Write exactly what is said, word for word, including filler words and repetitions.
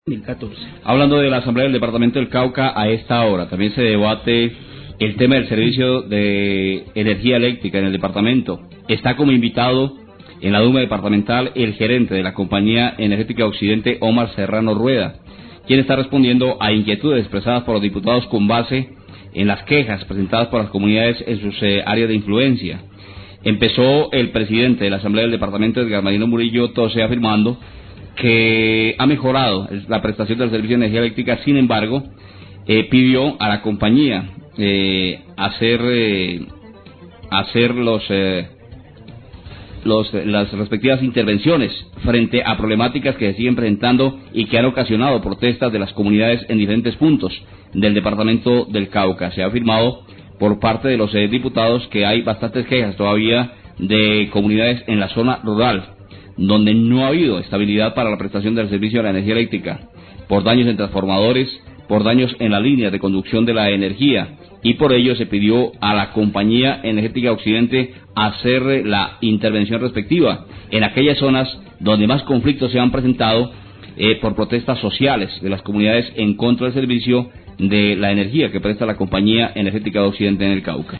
dos mil catorce. Hablando de la Asamblea del Departamento del Cauca, a esta hora también se debate el tema del servicio de energía eléctrica en el departamento. Está como invitado en la Duma departamental el gerente de la Compañía Energética Occidente, Omar Serrano Rueda, quien está respondiendo a inquietudes expresadas por los diputados con base en las quejas presentadas por las comunidades en sus eh, áreas de influencia. Empezó el presidente de la Asamblea del Departamento, Edgar Marino Murillo Tose, afirmando que ha mejorado la prestación del servicio de energía eléctrica. Sin embargo, eh, pidió a la compañía eh, hacer eh, hacer los, eh, los las respectivas intervenciones frente a problemáticas que se siguen presentando y que han ocasionado protestas de las comunidades en diferentes puntos del departamento del Cauca. Se ha afirmado por parte de los eh, diputados que hay bastantes quejas todavía de comunidades en la zona rural, donde no ha habido estabilidad para la prestación del servicio de la energía eléctrica, por daños en transformadores, por daños en la línea de conducción de la energía, y por ello se pidió a la Compañía Energética Occidente hacer la intervención respectiva en aquellas zonas donde más conflictos se han presentado eh, por protestas sociales de las comunidades en contra del servicio de la energía que presta la Compañía Energética Occidente en el Cauca.